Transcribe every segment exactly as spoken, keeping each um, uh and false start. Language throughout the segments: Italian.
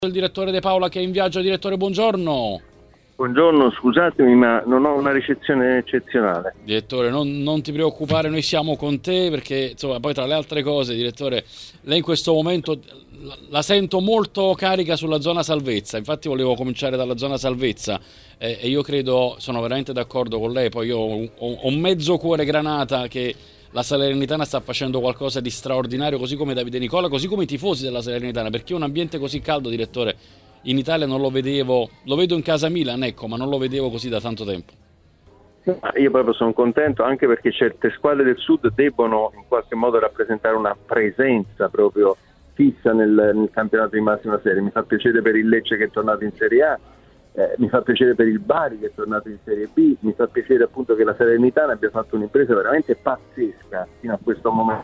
Il direttore De Paola che è in viaggio. Direttore, buongiorno. Buongiorno, scusatemi ma non ho una ricezione eccezionale. Direttore, non, non ti preoccupare, noi siamo con te perché insomma poi tra le altre cose, direttore, lei in questo momento la sento molto carica sulla zona salvezza, infatti volevo cominciare dalla zona salvezza eh, e io credo, sono veramente d'accordo con lei, poi io ho, ho un mezzo cuore granata che la Salernitana sta facendo qualcosa di straordinario, così come Davide Nicola, così come i tifosi della Salernitana, perché un ambiente così caldo, direttore, in Italia non lo vedevo, lo vedo in casa Milan, ecco, ma non lo vedevo così da tanto tempo. Io proprio sono contento anche perché certe squadre del sud debbono in qualche modo rappresentare una presenza proprio fissa nel, nel campionato di massima serie. Mi fa piacere per il Lecce che è tornato in Serie A, eh, mi fa piacere per il Bari che è tornato in Serie B, mi fa piacere appunto che la Salernitana abbia fatto un'impresa veramente pazzesca fino a questo momento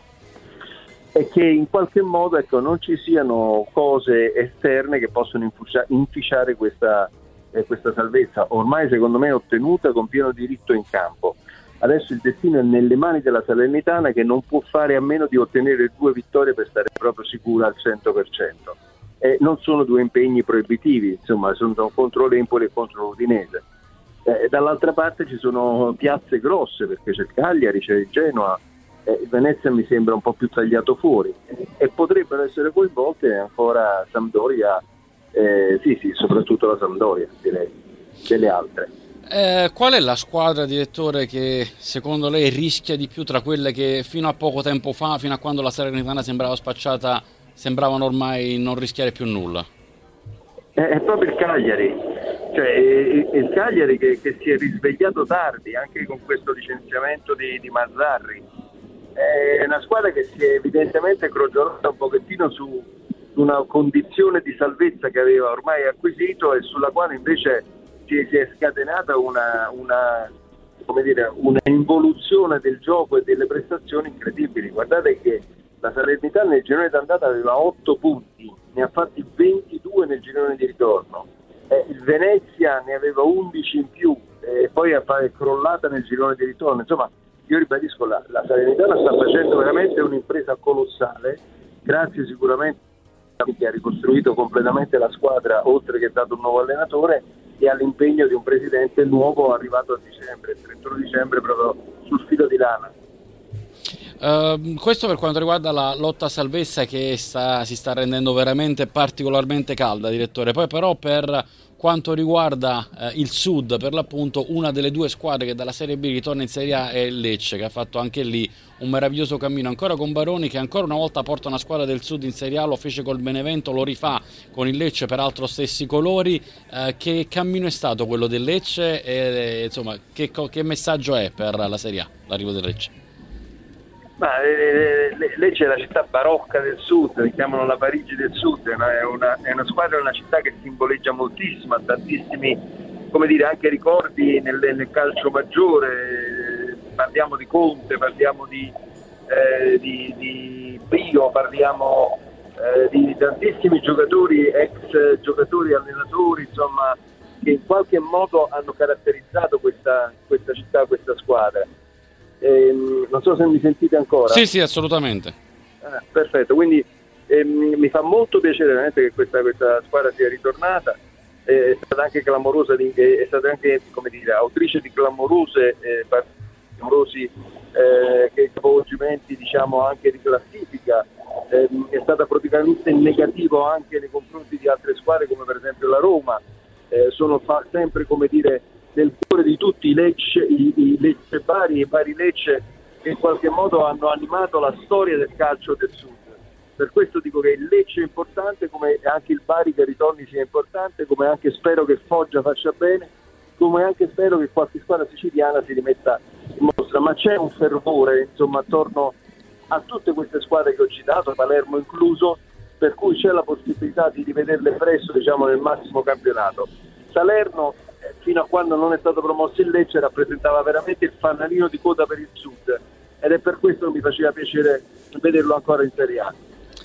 e che in qualche modo ecco, non ci siano cose esterne che possono infucia- inficiare questa, eh, questa salvezza ormai secondo me ottenuta con pieno diritto in campo. Adesso il destino è nelle mani della Salernitana che non può fare a meno di ottenere due vittorie per stare proprio sicura al cento per cento. Eh, non sono due impegni proibitivi, insomma sono contro l'Empoli e contro l'Udinese. Eh, dall'altra parte ci sono piazze grosse perché c'è il Cagliari, c'è il Genoa, eh, il Venezia mi sembra un po' più tagliato fuori eh, e potrebbero essere coinvolte ancora Sampdoria, eh, sì sì, soprattutto la Sampdoria direi, delle altre. Eh, qual è la squadra, direttore, che secondo lei rischia di più tra quelle che fino a poco tempo fa, fino a quando la Salernitana sembrava spacciata, sembravano ormai non rischiare più nulla? Eh, è proprio il Cagliari, cioè è, è il Cagliari che, che si è risvegliato tardi anche con questo licenziamento di, di Mazzarri. È una squadra che si è evidentemente crogiolata un pochettino su una condizione di salvezza che aveva ormai acquisito e sulla quale invece si è scatenata una, una, come dire, una involuzione del gioco e delle prestazioni incredibili. Guardate che la Salernitana nel girone d'andata aveva otto punti, ne ha fatti ventidue nel girone di ritorno, eh, il Venezia ne aveva undici in più e eh, poi è crollata nel girone di ritorno. Insomma, io ribadisco, la, la Salernitana sta facendo veramente un'impresa colossale, grazie sicuramente a chi ha ricostruito completamente la squadra, oltre che ha dato un nuovo allenatore, e all'impegno di un presidente nuovo arrivato a dicembre, il trentuno dicembre, proprio sul filo di lana. Uh, questo per quanto riguarda la lotta a salvezza che sta, si sta rendendo veramente particolarmente calda, direttore. Poi però per quanto riguarda uh, il sud, per l'appunto, una delle due squadre che dalla Serie B ritorna in Serie A è il Lecce, che ha fatto anche lì un meraviglioso cammino, ancora con Baroni, che ancora una volta porta una squadra del sud in Serie A, lo fece col Benevento, lo rifà con il Lecce, peraltro stessi colori. Uh, che cammino è stato quello del Lecce e insomma che, che messaggio è per la Serie A l'arrivo del Lecce? Ma eh, Lecce è la città barocca del sud, la chiamano la Parigi del sud, è una, è una, è una squadra, è una città che simboleggia moltissimo, ha tantissimi, come dire, anche ricordi nel, nel calcio maggiore, parliamo di Conte, parliamo di, eh, di, di Bio, parliamo eh, di tantissimi giocatori, ex giocatori, allenatori, insomma, che in qualche modo hanno caratterizzato questa, questa città, questa squadra. Eh, non so se mi sentite ancora. Sì, sì, assolutamente. Ah, perfetto, quindi eh, mi fa molto piacere veramente che questa, questa squadra sia ritornata, eh, è stata anche clamorosa, di, è stata anche, come dire, autrice di clamorose eh, clamorosi eh, che capovolgimenti, diciamo, anche di classifica, eh, è stata protagonista in negativo anche nei confronti di altre squadre come per esempio la Roma, eh, sono fa, sempre, come dire, nel cuore di tutti i Lecce, i, i Lecce Bari e Bari Lecce, che in qualche modo hanno animato la storia del calcio del sud. Per questo dico che il Lecce è importante, come anche il Bari che ritorni sia importante, come anche spero che Foggia faccia bene, come anche spero che qualche squadra siciliana si rimetta in mostra. Ma c'è un fervore, insomma, attorno a tutte queste squadre che ho citato, Palermo incluso, per cui c'è la possibilità di rivederle presto, diciamo, nel massimo campionato. Salerno, fino a quando non è stato promosso il Lecce, rappresentava veramente il fanalino di coda per il sud ed è per questo che mi faceva piacere vederlo ancora in Serie A.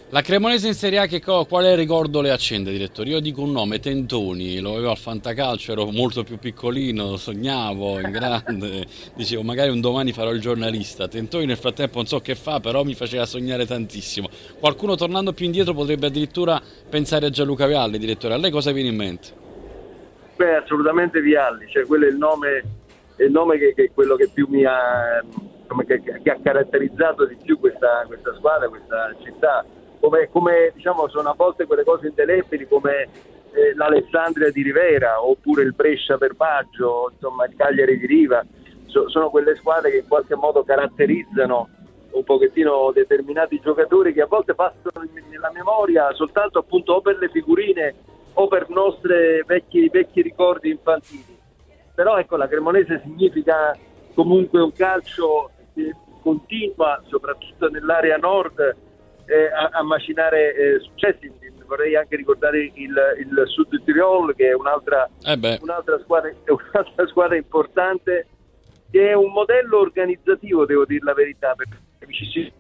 La Cremonese in Serie A, che co- quale ricordo le accende, direttore? Io dico un nome, Tentoni, lo avevo al fantacalcio, ero molto più piccolino, sognavo in grande, dicevo magari un domani farò il giornalista. Tentoni nel frattempo non so che fa, però mi faceva sognare tantissimo. Qualcuno tornando più indietro potrebbe addirittura pensare a Gianluca Vialli, direttore. A lei cosa viene in mente? Beh, assolutamente Vialli, cioè quello è il nome, è il nome che, che è quello che più mi ha, che, che ha caratterizzato di più questa, questa squadra, questa città. Come, come diciamo sono a volte quelle cose indelebili come eh, l'Alessandria di Rivera oppure il Brescia per Baggio, insomma il Cagliari di Riva, so, sono quelle squadre che in qualche modo caratterizzano un pochettino determinati giocatori che a volte passano nella memoria soltanto appunto o per le figurine o per nostri vecchi, vecchi ricordi infantili. Però ecco, la Cremonese significa comunque un calcio che continua soprattutto nell'area nord Eh, a, a macinare eh, successi. Vorrei anche ricordare il, il Sud Tirol, che è un'altra, Eh beh. un'altra, squadra, un'altra squadra importante, che è un modello organizzativo, devo dire la verità, perché ci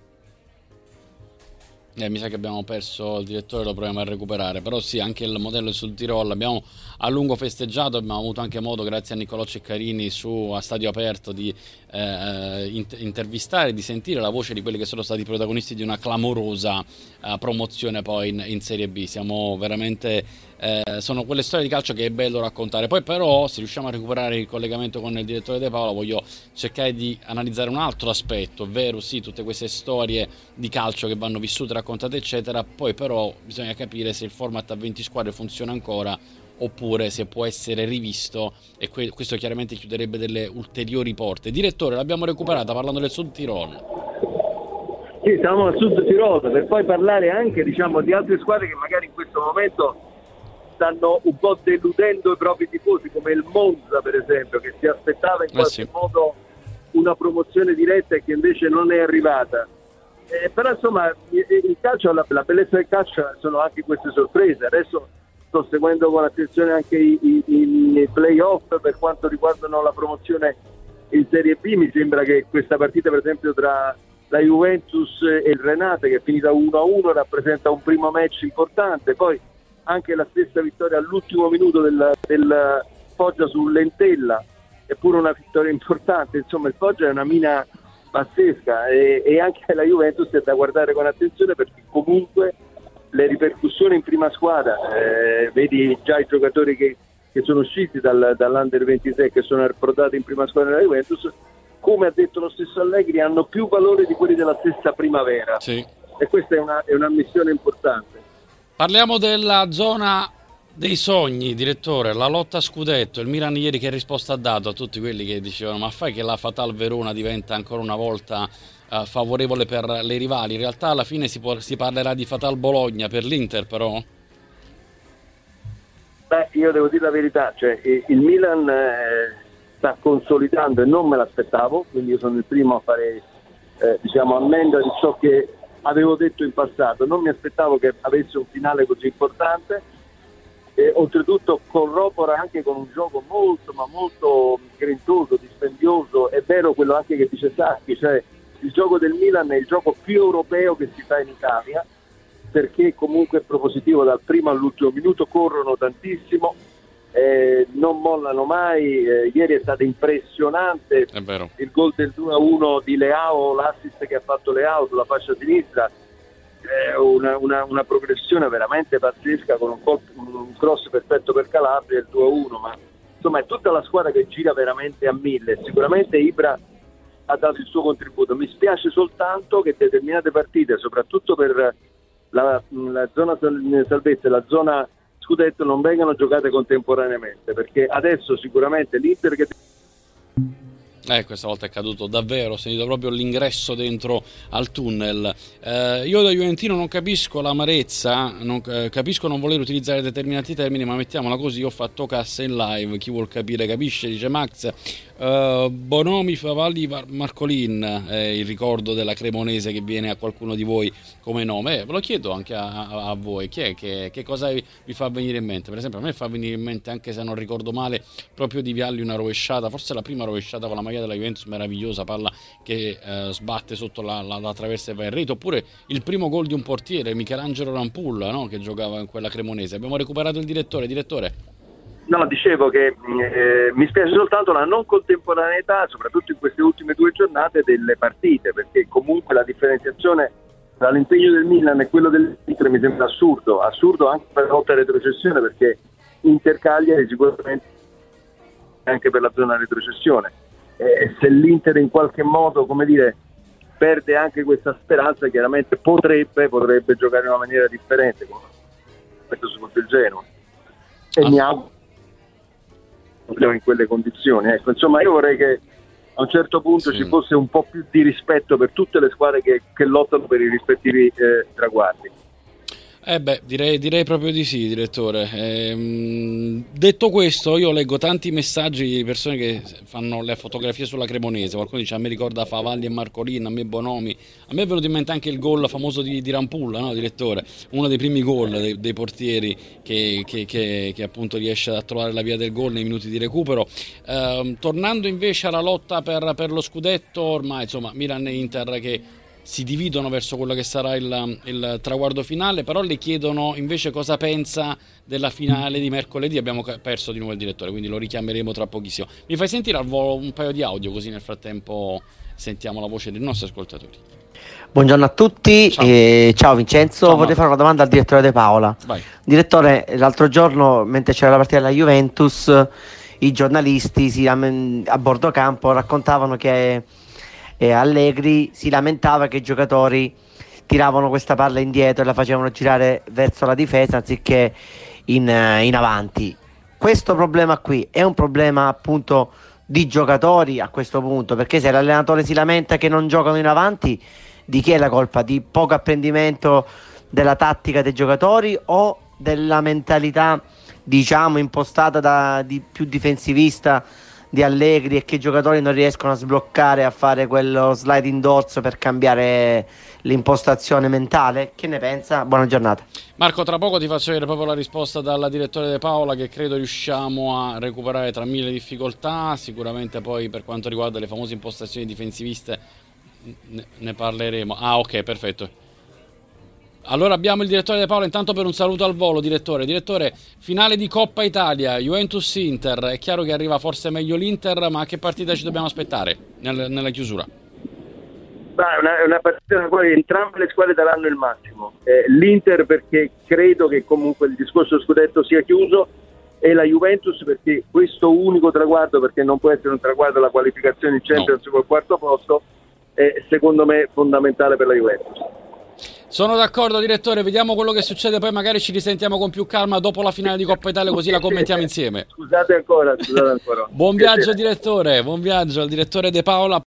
Eh, mi sa che abbiamo perso il direttore, lo proviamo a recuperare, però sì, anche il modello sul Tirol abbiamo a lungo festeggiato, abbiamo avuto anche modo, grazie a Niccolò Ceccarini, su a stadio aperto di eh, intervistare, di sentire la voce di quelli che sono stati protagonisti di una clamorosa eh, promozione poi in, in Serie B. Siamo veramente eh, sono quelle storie di calcio che è bello raccontare. Poi però, se riusciamo a recuperare il collegamento con il direttore De Paola, voglio cercare di analizzare un altro aspetto, ovvero sì, tutte queste storie di calcio che vanno vissute, raccontate eccetera. Poi però bisogna capire se il format a venti squadre funziona ancora oppure se può essere rivisto, e que- questo chiaramente chiuderebbe delle ulteriori porte. Direttore, l'abbiamo recuperata parlando del Sud Tirol. Sì, siamo al Sud Tirol, per poi parlare anche, diciamo, di altre squadre che magari in questo momento stanno un po' deludendo i propri tifosi, come il Monza per esempio, che si aspettava in qualche eh sì. modo una promozione diretta e che invece non è arrivata. Eh, però insomma il calcio, la, la bellezza del calcio sono anche queste sorprese. Adesso sto seguendo con attenzione anche i, i, i play-off per quanto riguardano la promozione in Serie B. Mi sembra che questa partita per esempio tra la Juventus e il Renate, che è finita uno a uno, rappresenta un primo match importante. Poi anche la stessa vittoria all'ultimo minuto del, del Foggia sull'Entella è pure una vittoria importante. Insomma il Foggia è una mina pazzesca e, e anche la Juventus è da guardare con attenzione, perché comunque le ripercussioni in prima squadra, eh, vedi già i giocatori che, che sono usciti dal, dall'Under ventisei, che sono approdati in prima squadra della Juventus, come ha detto lo stesso Allegri, hanno più valore di quelli della stessa primavera. Sì. E questa è una, è una missione importante. Parliamo della zona dei sogni, direttore, la lotta a scudetto. Il Milan ieri che risposta ha dato a tutti quelli che dicevano ma fai che la Fatal Verona diventa ancora una volta uh, favorevole per le rivali? In realtà alla fine si, può, si parlerà di Fatal Bologna per l'Inter, però? Beh, io devo dire la verità, cioè il Milan eh, sta consolidando e non me l'aspettavo, quindi io sono il primo a fare eh, diciamo ammenda di ciò che avevo detto in passato. Non mi aspettavo che avesse un finale così importante. E oltretutto corrobora anche con un gioco molto ma molto grintoso, dispendioso. È vero quello anche che dice Sacchi, cioè il gioco del Milan è il gioco più europeo che si fa in Italia, perché comunque è propositivo dal primo all'ultimo minuto, corrono tantissimo, eh, non mollano mai. Eh, ieri è stato impressionante È vero. il gol del due a uno di Leao, l'assist che ha fatto Leao sulla fascia sinistra. Una, una, una progressione veramente pazzesca, con un, colpo, un cross perfetto per Calabria, il due a uno. Ma insomma è tutta la squadra che gira veramente a mille. Sicuramente Ibra ha dato il suo contributo. Mi spiace soltanto che determinate partite, soprattutto per la, la zona salvezza e la zona scudetto, non vengano giocate contemporaneamente, perché adesso sicuramente l'Inter che Eh, questa volta è caduto davvero, ho sentito proprio l'ingresso dentro al tunnel. Eh, io da juventino non capisco l'amarezza, non, eh, capisco non voler utilizzare determinati termini, ma mettiamola così, ho fatto cassa in live, chi vuol capire capisce, dice Max. Uh, Bonomi, Favalli, Marcolin, eh, il ricordo della Cremonese che viene a qualcuno di voi come nome. Eh, ve lo chiedo anche a, a, a voi, chi è che, che cosa vi, vi fa venire in mente? Per esempio a me fa venire in mente, anche se non ricordo male, proprio di Vialli una rovesciata, forse la prima rovesciata con la maglia portiere della Juventus meravigliosa, palla che eh, sbatte sotto la, la, la traversa e va in rete, oppure il primo gol di un portiere, Michelangelo Rampulla, no? Che giocava in quella cremonese. Abbiamo recuperato il direttore. Direttore? No, dicevo che eh, mi spiace soltanto la non contemporaneità, soprattutto in queste ultime due giornate, delle partite, perché comunque la differenziazione tra l'impegno del Milan e quello dell'Inter mi sembra assurdo, assurdo anche per la lotta retrocessione, perché Inter Cagliari sicuramente anche per la zona retrocessione. Eh, se l'Inter in qualche modo, come dire, perde anche questa speranza, chiaramente potrebbe, potrebbe giocare in una maniera differente, come su il Genoa. E ah. mi auguro in quelle condizioni. Ecco, insomma, io vorrei che a un certo punto sì. ci fosse un po' più di rispetto per tutte le squadre che, che lottano per i rispettivi eh, traguardi. Eh beh, direi, direi proprio di sì, direttore. Ehm, detto questo, io leggo tanti messaggi di persone che fanno le fotografie sulla cremonese. Qualcuno dice: a me ricorda Favalli e Marcolin, a me Bonomi. A me è venuto in mente anche il gol famoso di, di Rampulla, no, direttore? Uno dei primi gol dei, dei portieri che, che, che, che appunto riesce a trovare la via del gol nei minuti di recupero. Ehm, tornando invece alla lotta per, per lo scudetto, ormai insomma Milan e Inter che si dividono verso quello che sarà il, il traguardo finale, però le chiedono invece cosa pensa della finale di mercoledì. Abbiamo perso di nuovo il direttore, quindi lo richiameremo tra pochissimo. Mi fai sentire al volo un paio di audio, così nel frattempo sentiamo la voce dei nostri ascoltatori. Buongiorno a tutti, ciao, eh, ciao Vincenzo. Ciao, vorrei fare una domanda al direttore De Paola. Vai. Direttore, l'altro giorno mentre c'era la partita della Juventus, i giornalisti si, a bordo campo raccontavano che E Allegri si lamentava che i giocatori tiravano questa palla indietro e la facevano girare verso la difesa anziché in, in avanti. Questo problema qui è un problema appunto di giocatori a questo punto, perché se l'allenatore si lamenta che non giocano in avanti, di chi è la colpa? Di poco apprendimento della tattica dei giocatori o della mentalità, diciamo, impostata da di più difensivista di Allegri, e che i giocatori non riescono a sbloccare, a fare quello sliding doors per cambiare l'impostazione mentale? Che ne pensa? Buona giornata. Marco, tra poco ti faccio vedere proprio la risposta dalla direttore De Paola, che credo riusciamo a recuperare tra mille difficoltà. Sicuramente poi per quanto riguarda le famose impostazioni difensiviste ne, ne parleremo. Ah, ok, perfetto. Allora abbiamo il direttore De Paola intanto per un saluto al volo. Direttore, direttore, finale di Coppa Italia, Juventus-Inter, è chiaro che arriva forse meglio l'Inter, ma a che partita ci dobbiamo aspettare nel, nella chiusura? Beh, è una, è una partita nella quale entrambe le squadre daranno il massimo. Eh, L'Inter perché credo che comunque il discorso scudetto sia chiuso, e la Juventus perché questo unico traguardo, perché non può essere un traguardo la qualificazione in Champions no. col quarto posto, è secondo me fondamentale per la Juventus. Sono d'accordo, direttore, vediamo quello che succede, poi magari ci risentiamo con più calma dopo la finale di Coppa Italia, così la commentiamo insieme. Scusate ancora, scusate ancora. Buon viaggio direttore, buon viaggio al direttore De Paola.